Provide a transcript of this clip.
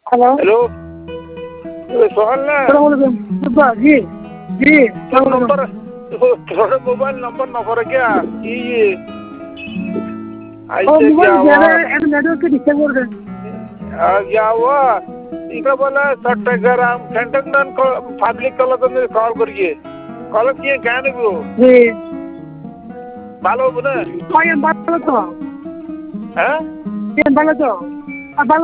hello hello Sohan ना जी जी नंबर थोड़ा मोबाइल नंबर न करे क्या ये ऐसे क्या हुआ नेटवर्क के डिस्टर्ब कर रहे क्या हुआ इनका बोला 60 ग्राम सेंटर पब्लिक कॉल करिए कॉल किए क्या नहीं वो जी भालो बने ये बात तो हैं ये बात तो